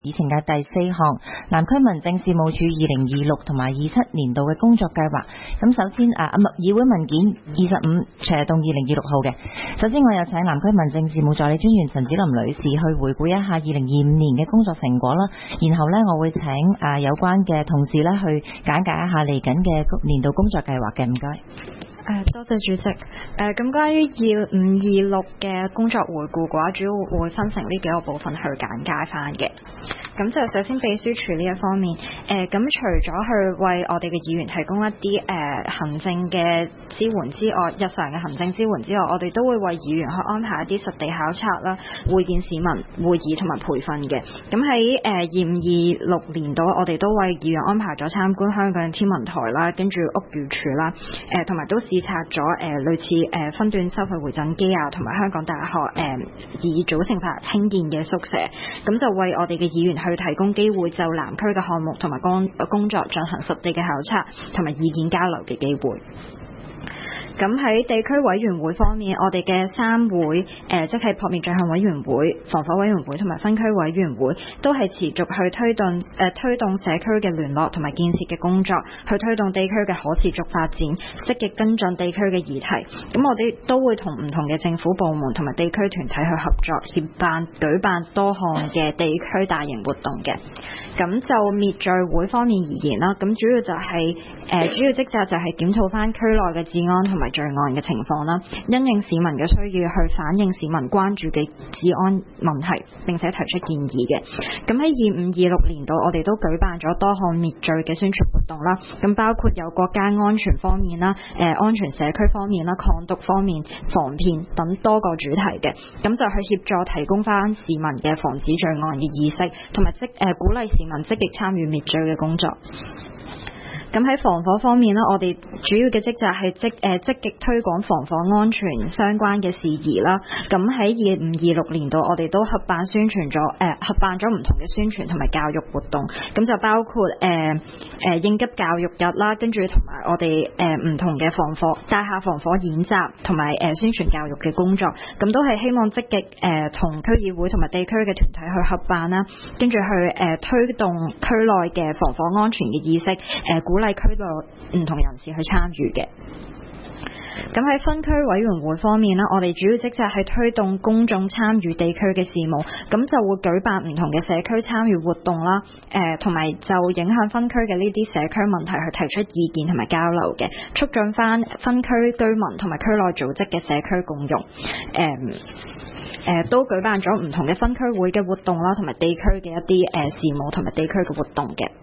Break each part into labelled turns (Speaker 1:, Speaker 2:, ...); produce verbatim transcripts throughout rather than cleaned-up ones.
Speaker 1: 議程嘅第四項，南區民政事務處二零二六同埋二七年度嘅工作計劃。咁首先啊，議會文件二十五斜動二零二六號嘅。首先我有請南區民政事務助理專員陳子琳女士去回顧一下二零二五年嘅工作成果啦。然後呢，我會請啊有關嘅同事呢去簡介一下嚟緊嘅年度工作計劃嘅。唔該。
Speaker 2: 誒，多謝主席。誒、呃，咁關於二五二六嘅工作回顧嘅話，主要會分成呢幾個部分去簡介翻嘅。咁就首先秘書處呢一方面，誒、呃，咁除咗去為我哋嘅議員提供一啲誒、呃、行政嘅支援之外，日常嘅行政支援之外，我哋都會為議員去安排一啲實地考察啦、會見市民、會議同埋培訓嘅。咁喺誒二五二六年度，我哋都為議員安排咗參觀香港天文台啦，跟住屋宇署啦，誒同埋都視察咗誒、呃、類似誒、呃、分段收費回贈機啊，同埋香港大學誒、呃、以組成法興建嘅宿舍，咁就為我哋嘅議員去提供機會就南區嘅項目同埋工工作進行實地嘅考察同埋意見交流嘅機會。咁喺地區委員會方面，我哋嘅三會誒、呃，即係撲滅罪行委員會、防火委員會同埋分區委員會，都係持續去推動誒、呃、推動社區嘅聯絡同埋建設嘅工作，去推動地區嘅可持續發展，積極跟進地區嘅議題。咁我哋都會同唔同嘅政府部門同埋地區團體去合作協辦舉辦多項嘅地區大型活動嘅。咁就滅罪會方面而言啦，咁主要就係、是、誒、呃、主要職責就係檢討翻區內嘅治安同埋罪案嘅情況啦，因應市民嘅需要去反映市民關注嘅治安問題，並且提出建議嘅。咁喺二五二六年度，我哋都舉辦咗多項滅罪嘅宣傳活動啦，咁包括有國家安全方面啦、誒、呃、安全社區方面啦、抗毒方面、防騙等多個主題嘅，咁就去協助提供翻市民嘅防止罪案嘅意識，同埋積誒鼓勵市民積極參與滅罪嘅工作。咁喺防火方面呢，我哋主要嘅職責係積誒積極推廣防火安全相關嘅事宜啦。咁喺二五二六年度，我哋都合辦宣傳咗誒、呃、合辦咗唔同嘅宣傳同埋教育活動。咁就包括誒誒、呃呃、應急教育日啦，跟住同埋我哋誒唔同嘅防火大廈防火演習同埋誒宣傳教育嘅工作。咁都係希望積極誒同區議會同埋地區嘅團體去合辦啦，跟住去誒、呃、推動區內嘅防火安全嘅意識，誒、呃、鼓勵區內唔同人士去參與嘅。咁喺分區委員會方面呢，我哋主要職責係推動公眾參與地區嘅事務，咁就會舉辦唔同嘅社區參與活動啦，誒同埋就影響分區嘅呢啲社區問題去提出意見同埋交流嘅，促進翻分區居民同埋區內組織嘅社區共融。誒、呃、誒都舉辦咗唔同嘅分區會嘅活動啦，同埋地區嘅一啲誒事務同埋地區嘅活動嘅。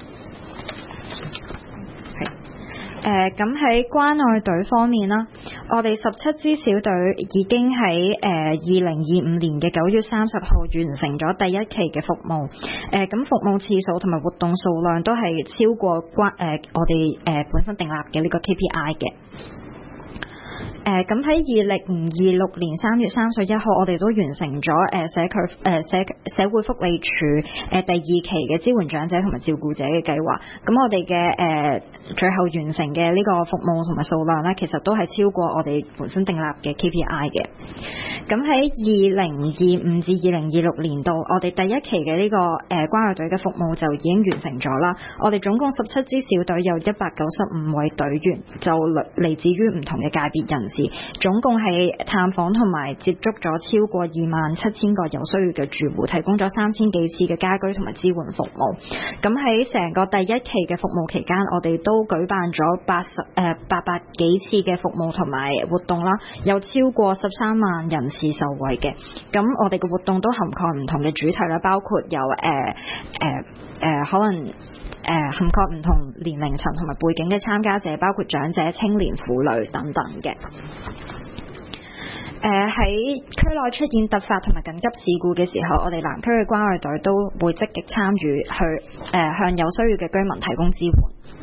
Speaker 2: 誒咁喺關愛隊方面啦，我哋十七支小隊已經喺誒二零二五年嘅九月三十號完成咗第一期嘅服務。誒、呃、咁服務次數同埋活動數量都係超過關誒、呃、我哋誒、呃、本身訂立嘅呢個 K P I 嘅。誒咁喺二零二六年三月三十一號，我哋都完成咗誒社區誒社社會福利署誒第二期嘅支援長者同埋照顧者嘅計劃。咁我哋嘅誒最後完成嘅呢個服務同埋數量咧，其實都係超過我哋本身訂立嘅 K P I 嘅。咁喺二零二五至二零二六年度，我哋第一期嘅呢個誒關愛隊嘅服務就已經完成咗啦。我哋總共十七支小隊有一百九十五位隊員，就嚟自於唔同嘅界別人士。總共係探訪同埋接觸咗超過二萬七千個有需要嘅住戶，提供咗三千幾次嘅家居同埋支援服務。咁喺成個第一期嘅服務期間，我哋都舉辦咗八十誒八百幾次嘅服務同埋活動啦，有超過十三萬人次受惠嘅。咁我哋嘅活動都涵蓋唔同嘅主題啦，包括有誒誒誒可能。誒、呃、涵蓋唔同年齡層同埋背景嘅參加者，包括長者、青年、婦女等等嘅。誒喺區內出現突發同埋緊急事故嘅時候，我哋南區嘅關愛隊都會積極參與去誒、呃、向有需要嘅居民提供支援。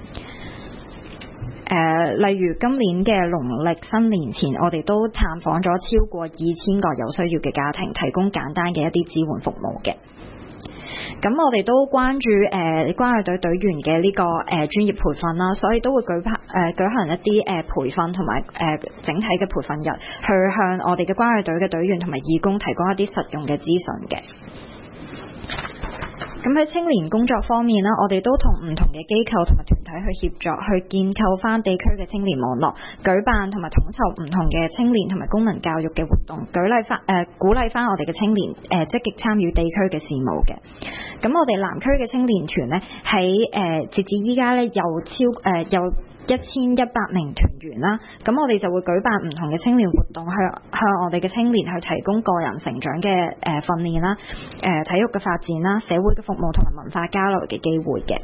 Speaker 2: 誒、呃、例如今年嘅農曆新年前，我哋都探訪咗超過二千個有需要嘅家庭，提供簡單嘅一啲支援服務嘅。咁我哋都關注誒、呃、關愛隊隊員嘅呢、這個誒、呃、專業培訓啦，所以都會舉辦誒、呃、舉行一啲誒、呃、培訓同埋誒整體嘅培訓日，去向我哋嘅關愛隊嘅隊員同埋義工提供一啲實用嘅資訊嘅。 咁喺青年工作方面啦，我哋都同唔同嘅機構同埋團體去協助，去建構翻地區嘅青年網絡，舉辦同埋統籌唔同嘅青年同埋公民教育嘅活動，舉例翻誒、呃、鼓勵翻我哋嘅青年誒積極參與地區嘅事務嘅。咁我哋南區嘅青年團咧喺誒截至依家咧有超誒、呃、有一千一百名團員啦，咁我哋就會舉辦唔同嘅青年活動，向向我哋嘅青年去提供個人成長嘅誒訓練啦、誒、呃、體育嘅發展啦、社會嘅服務同埋文化交流嘅機會嘅。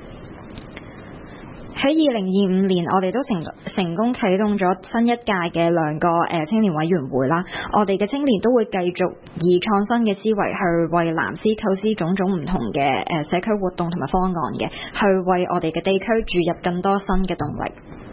Speaker 2: 喺二零二五年，我哋都成成功啟動咗新一屆嘅兩個誒、呃、青年委員會啦。我哋嘅青年都會繼續以創新嘅思維去為藍絲構思種種唔同嘅誒、呃、社區活動同埋方案嘅，去為我哋嘅地區注入更多新嘅動力。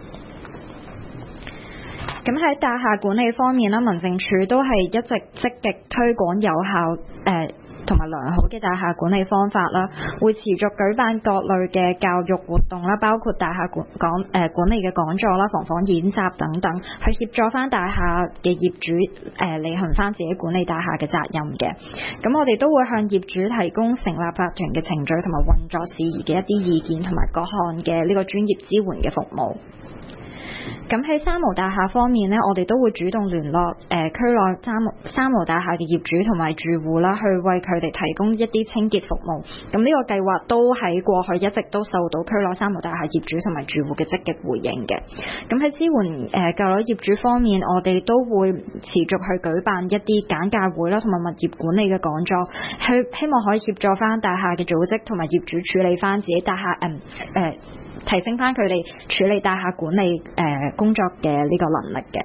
Speaker 2: 咁喺大廈管理方面啦，民政處都係一直積極推廣有效誒。呃同埋良好嘅大廈管理方法啦，會持續舉辦各類嘅教育活動啦，包括大廈管講誒、呃、管理嘅講座啦、防火演習等等，去協助翻大廈嘅業主誒履行翻自己管理大廈嘅責任嘅。咁我哋都會向業主提供成立法團嘅程序同埋運作事宜嘅一啲意見同埋各項嘅呢個專業支援嘅服務。咁喺三無大廈方面呢，我哋都會主動聯絡誒、呃、區內三無三無大廈嘅業主同埋住戶啦，去為佢哋提供一啲清潔服務。咁呢個計劃都喺過去一直都受到區內三無大廈業主同埋住戶嘅積極回應嘅。咁喺支援誒舊樓業主方面，我哋都會持續去舉辦一啲簡介會啦，同埋物業管理嘅講座，去希望可以協助翻大廈嘅組織同埋業主處理翻自己大廈誒誒。呃提升翻佢哋處理大廈管理誒、呃、工作嘅呢個能力嘅。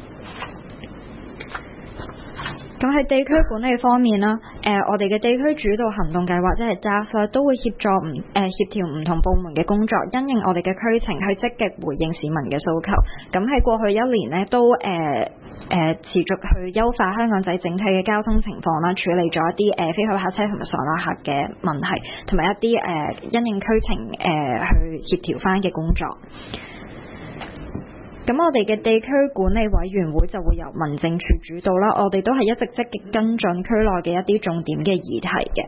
Speaker 2: 咁喺地區管理方面啦，誒、呃、我哋嘅地區主導行動計劃即係 D A S 咧，都會協助唔誒、呃、協調唔同部門嘅工作，因應我哋嘅區情去積極回應市民嘅訴求。咁喺過去一年呢，都誒誒、呃呃、持續去優化香港仔整體嘅交通情況啦，處理咗一啲誒、呃、非海客車同埋上落客嘅問題，同埋一啲誒、呃、因應區情誒、呃、去協調翻嘅工作。咁我哋嘅地區管理委員會就會由民政處主導啦，我哋都係一直積極跟進區內嘅一啲重點嘅議題嘅。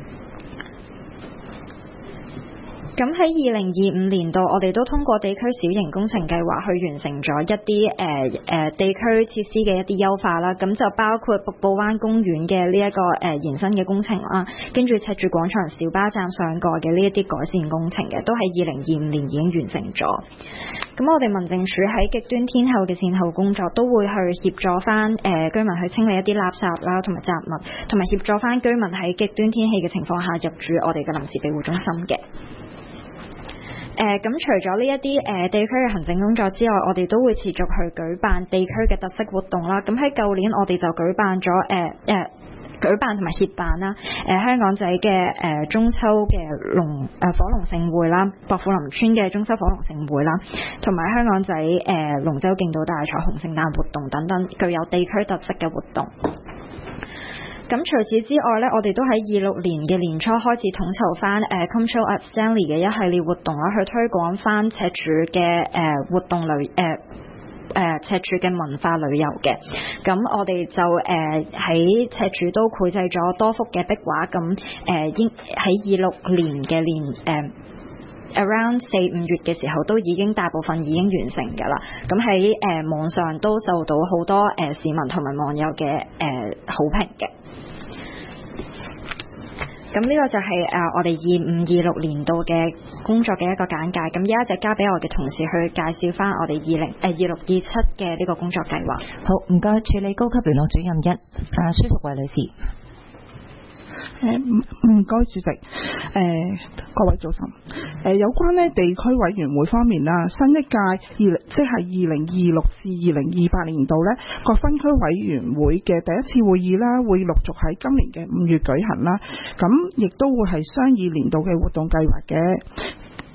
Speaker 2: 咁喺二零二五年度，我哋都通過地區小型工程計劃去完成咗一啲誒誒地區設施嘅一啲優化啦。咁就包括瀑布灣公園嘅呢一個誒、呃、延伸嘅工程啦，跟住赤柱廣場小巴站上蓋嘅呢一啲改善工程嘅，都喺二零二五年已經完成咗。咁我哋民政處喺極端天候嘅善後工作，都會去協助翻誒、呃、居民去清理一啲垃圾啦，同埋雜物，同埋協助翻居民喺極端天氣嘅情況下入住我哋嘅臨時庇護中心嘅。誒咁、呃、除咗呢一啲誒地區嘅行政工作之外，我哋都會持續去舉辦地區嘅特色活動啦。咁喺舊年我哋就舉辦咗誒誒舉辦同埋協辦啦，誒、呃、香港仔嘅誒、呃、中秋嘅龍誒火龍盛會啦，薄扶林村嘅中秋火龍盛會啦，同埋香港仔誒、呃、龍舟競渡大彩虹聖誕活動等等，具有地區特色嘅活動。咁除此之外咧，我哋都喺二六年嘅年初開始統籌翻誒 Come Chill at Stanley 嘅一系列活動啦，去推廣翻赤柱嘅誒活動旅誒誒赤柱嘅文化旅遊嘅。咁我哋就誒喺、呃、赤柱都繪製咗多幅嘅壁畫，咁誒應喺二六年嘅年誒、呃、around 四五月嘅時候，都已經大部分已經完成㗎啦。咁喺誒網上都受到好多誒、呃、市民同埋網友嘅誒、呃、好評嘅。咁呢個就係、是、誒、呃、我哋二五二六年度嘅工作嘅一個簡介。咁而家就交俾我嘅同事去介紹翻我哋二零誒二六二七嘅呢個工作計劃。
Speaker 1: 好，唔該，處理高級聯絡主任一啊，蘇淑慧女士。
Speaker 3: 誒唔該主席，誒、呃、各位早晨。誒、呃、有關咧地區委員會方面啦，新一屆二即係二零二六至二零二八年度咧，各分區委員會嘅第一次會議啦，會陸續喺今年嘅五月舉行啦。咁亦都會係商議年度嘅活動計劃嘅。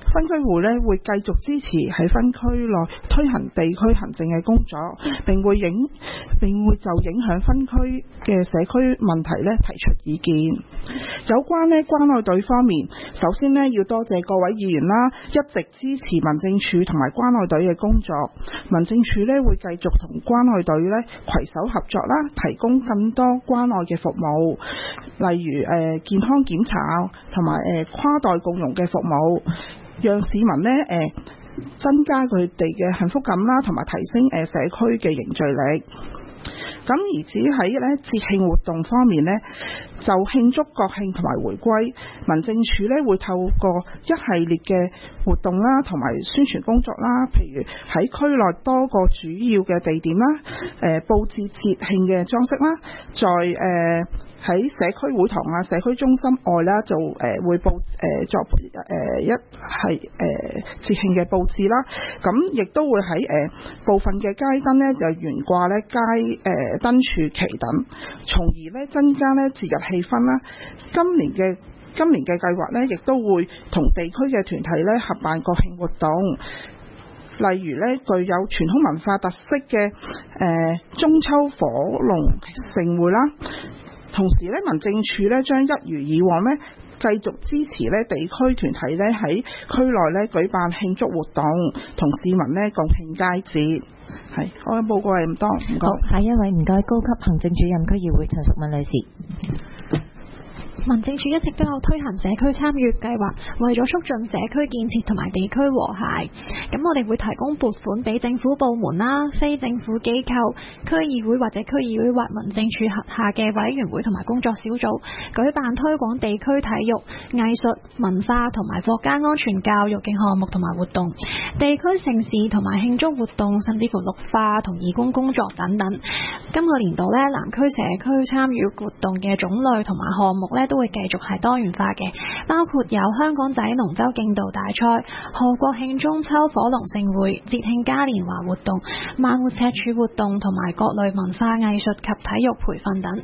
Speaker 3: 分區會咧會繼續支持喺分區內推行地區行政嘅工作，並會影並會就影響分區嘅社區問題咧提出意見。有關咧關愛隊方面，首先咧要多謝各位議員啦，一直支持民政處同埋關愛隊嘅工作。民政處咧會繼續同關愛隊咧攜手合作啦，提供更多關愛嘅服務，例如誒、呃、健康檢查同埋誒跨代共融嘅服務，讓市民咧誒、呃、增加佢哋嘅幸福感啦，同埋提升誒社區嘅凝聚力。咁而至於喺咧節慶活動方面呢，就慶祝國慶同埋回歸，民政處咧會透過一系列嘅活動啦，同埋宣傳工作啦，譬如喺區內多個主要嘅地點啦，誒佈置節慶嘅裝飾啦，在誒喺社區會堂啊、社區中心外啦，就誒會佈誒作誒一係誒節慶嘅佈置啦。咁亦都會喺誒部分嘅街燈咧就懸掛咧街誒燈柱旗等，從而咧增加咧節日氣氛啦。今年嘅今年嘅計劃咧，亦都會同地區嘅團體咧合辦國慶活動，例如咧具有傳統文化特色嘅誒、呃、中秋火龍盛會啦。同時咧，民政處咧將一如以往咧繼續支持咧地區團體咧喺區內咧舉辦慶祝活動，同市民咧共慶佳節。係，我嘅報告係咁多，唔該。
Speaker 1: 好，下一位唔該，高級行政主任區議會陳淑敏女士。
Speaker 4: 民政處一直都有推行社區參與計劃，為咗促進社區建設同埋地區和諧，咁我哋會提供撥款俾政府部門啦、非政府機構、區議會或者區議會或民政處轄下嘅委員會同埋工作小組，舉辦推廣地區體育、藝術、文化同埋國家安全教育嘅項目同埋活動，地區盛事同埋慶祝活動，甚至乎綠化同義工工作等等。今個年度呢，南區社區參與活動嘅種類同埋項目呢，都會繼續係多元化嘅，包括有香港仔龍舟競渡大賽、賀國慶中秋火龍盛會、節慶嘉年華活動、慢活赤柱活動同埋各類文化藝術及體育培訓等。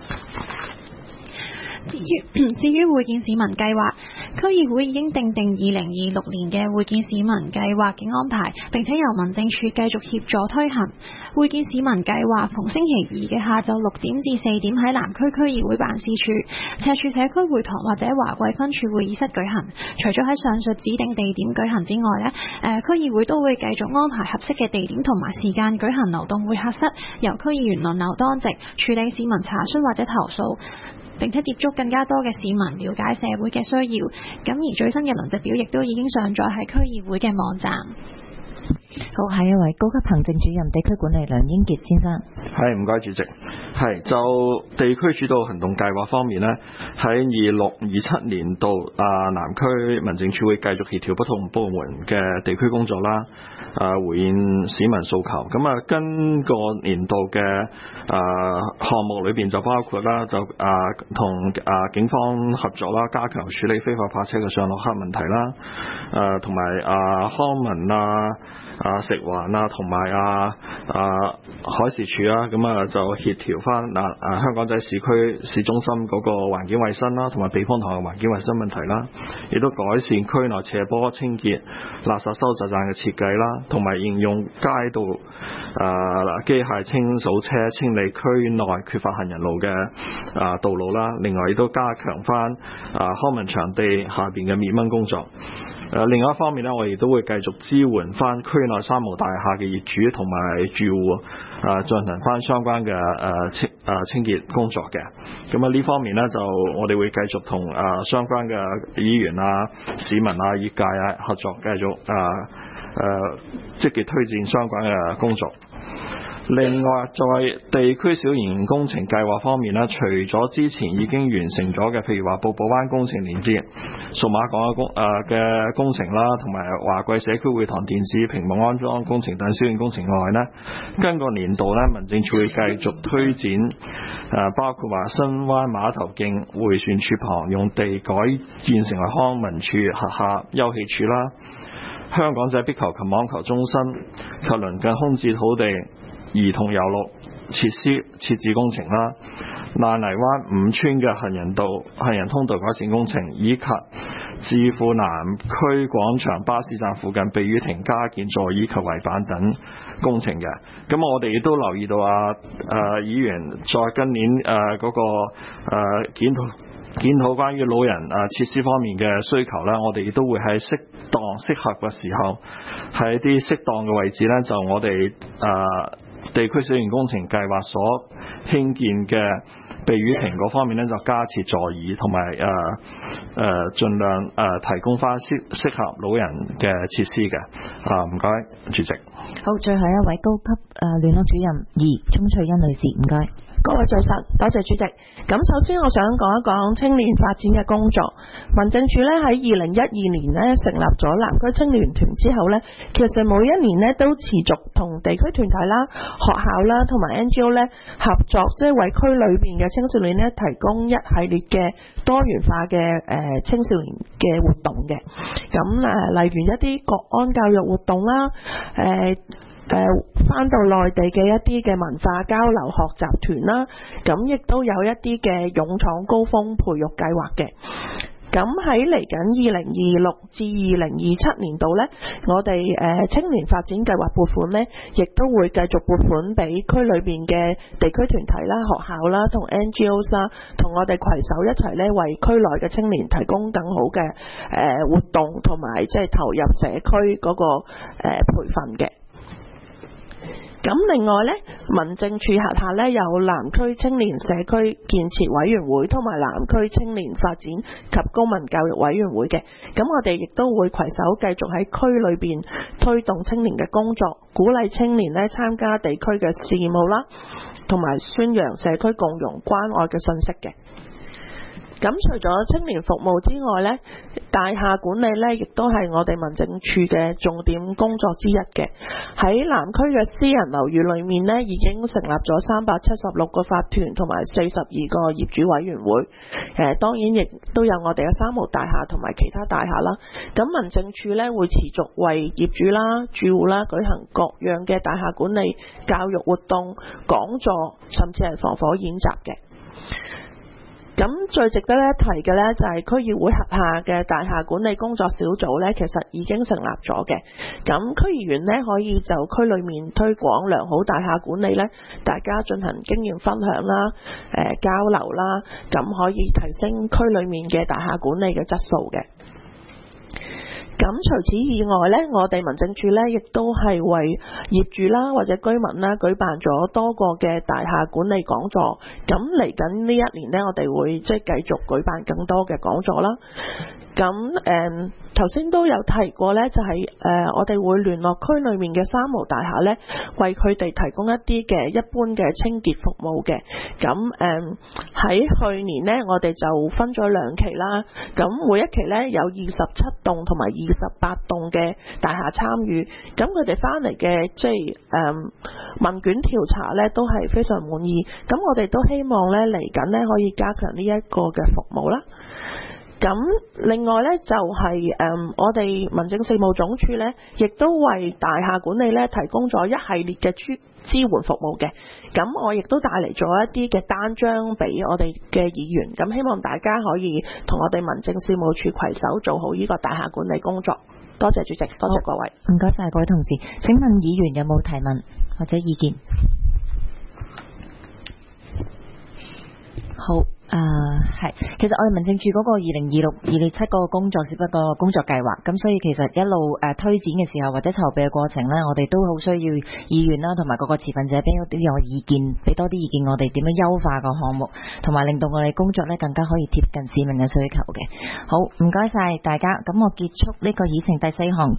Speaker 4: 至於至於會見市民計劃，區議會已經訂定二零二六年嘅會見市民計劃嘅安排，並且由民政處繼續協助推行。會見市民計劃逢星期二嘅下晝六點至四點喺南區區議會辦事處、赤柱社區會堂或者華貴分處會議室舉行。除咗喺上述指定地點舉行之外呢，誒區議會都會繼續安排合適嘅地點同埋時間舉行流動會客室，由區議員輪流當值，處理市民查詢或者投訴，並且接觸更加多嘅市民，了解社會嘅需要。咁而最新嘅輪值表亦都已經上載喺區議會嘅網站。
Speaker 1: 好，下一位高級行政主任地區管理梁英傑先生。
Speaker 5: 係，唔該主席。係就地區主導行動計劃方面呢，喺二六二七年度啊，南區民政處會繼續協調不同部門嘅地區工作啦，啊回應市民訴求。咁啊，跟個年度嘅啊項目裏邊就包括啦，就啊同啊警方合作啦，加強處理非法泊車嘅上落客問題啦，誒同埋啊康文啊。啊食環啊，同埋啊啊海事處啊，咁啊就協調翻嗱啊香港仔市區市中心嗰個環境衛生啦，同埋避風塘嘅環境衛生問題啦，亦都改善區內斜坡清潔、垃圾收集站嘅設計啦，同埋應用街道啊機械清掃車清理區內缺乏行人路嘅啊道路啦。另外亦都加強翻啊康文場地下邊嘅滅蚊工作。誒另外一方面咧，我亦都會繼續支援翻區內三無大廈嘅業主同埋住戶，啊進行翻相關嘅誒清誒清潔工作嘅。咁啊呢方面咧，就我哋會繼續同啊相關嘅議員啊、市民啊、業界啊合作，繼續啊誒積極推薦相關嘅工作。另外，在地區小型工程計劃方面咧，除咗之前已經完成咗嘅，譬如話瀑布灣工程連接數碼港嘅工誒嘅工程啦，同埋華貴社區會堂電子屏幕安裝工程等小型工程外呢，今個年度呢，民政處會繼續推展誒，包括話新灣碼頭徑迴旋處旁用地改建成為康文署轄下休憩處啦，香港仔壁球及網球中心及鄰近空置土地兒童遊樂設施設置工程啦， 爛泥灣五村嘅行人道行人通道改善工程，以及置富南區廣場巴士站附近避雨亭加建座椅及圍板等工程嘅。咁我哋亦都留意到啊誒、呃、議員在今年誒嗰、呃那個誒、呃、檢討檢討關於老人誒設施方面嘅需求咧，我哋亦都會喺適當適合嘅時候，喺啲適當嘅位置咧，就我哋誒、呃、地區小型工程計劃所興建嘅避雨亭嗰方面咧，就加設座椅同埋誒誒盡量誒、呃、提供翻適適合老人嘅設施嘅。啊，唔該，主席。
Speaker 1: 好，最後一位高級誒聯絡主任二鍾翠欣女士，唔該。
Speaker 6: 各位早晨，多謝主席。咁首先我想講一講青年發展嘅工作。民政處咧喺二零一二年咧成立咗南區青年團之後咧，其實每一年咧都持續同地區團體啦、學校啦同埋 N G O 咧合作，即係為區裏邊嘅青少年咧提供一系列嘅多元化嘅誒青少年嘅活動嘅。咁誒例如一啲國安教育活動啦，誒。誒返到內地嘅一啲嘅文化交流學習團啦，咁亦都有一啲嘅勇闖高峰培育計劃嘅。咁喺嚟緊二零二六至二零二七年度呢，我哋誒青年發展計劃撥款呢，亦都會繼續撥款俾區裏邊嘅地區團體啦、學校啦同 N G O 啦，同我哋攜手一齊呢，為區內嘅青年提供更好嘅誒活動，同埋即係投入社區嗰個誒培訓嘅。咁另外呢，民政處轄下呢有南區青年社區建設委員會同埋南區青年發展及公民教育委員會嘅。咁我哋亦都會攜手繼續喺區裏邊推動青年嘅工作，鼓勵青年呢參加地區嘅事務啦，同埋宣揚社區共融關愛嘅信息嘅。咁除咗青年服務之外呢，大廈管理呢亦都係我哋民政處嘅重點工作之一嘅。喺南區嘅私人樓宇裏面呢，已經成立咗三百七十六個法團同埋四十二個業主委員會。誒，當然亦都有我哋嘅三無大廈同埋其他大廈啦。咁民政處呢會持續為業主啦、住戶啦舉行各樣嘅大廈管理教育活動、講座，甚至係防火演習嘅。咁最值得一提嘅呢，就係區議會轄下嘅大廈管理工作小組呢，其實已經成立咗嘅。咁區議員呢，可以就區裏面推廣良好大廈管理呢，大家進行經驗分享啦、誒交流啦，咁可以提升區裏面嘅大廈管理嘅質素嘅。咁除此以外呢，我哋民政處呢亦都係為業主啦或者居民啦舉辦咗多個嘅大廈管理講座。咁嚟緊呢一年呢，我哋會即係繼續舉辦更多嘅講座啦。咁誒頭先都有提過呢，就係、是、誒、呃、我哋會聯絡區裏面嘅三無大廈呢，為佢哋提供一啲嘅一般嘅清潔服務嘅。咁誒喺去年呢，我哋就分咗兩期啦。咁每一期呢，有二十七棟同埋二十八棟嘅大廈參與。咁佢哋翻嚟嘅即係誒、呃、問卷調查呢，都係非常滿意。咁我哋都希望呢，嚟緊呢，可以加強呢一個嘅服務啦。咁另外呢，就係、是、誒、嗯、我哋民政事務總署呢，亦都為大廈管理呢提供咗一系列嘅支支援服務嘅。咁我亦都帶嚟咗一啲嘅單張俾我哋嘅議員，咁希望大家可以同我哋民政事務處攜手做好呢個大廈管理工作。多謝主席，多謝各位。
Speaker 1: 唔該晒各位同事。請問議員有冇提問或者意見？好。誒係、uh，其實我哋民政處嗰個二零二六、二零二七嗰個工作，只不過工作計劃，咁所以其實一路誒、呃、推展嘅時候或者籌備嘅過程呢，我哋都好需要議員啦，同埋各個持份者俾啲有意見，俾多啲意見我哋點樣優化個項目，同埋令到我哋工作呢更加可以貼近市民嘅需求嘅。好，唔該晒大家，咁我結束呢個議程第四項。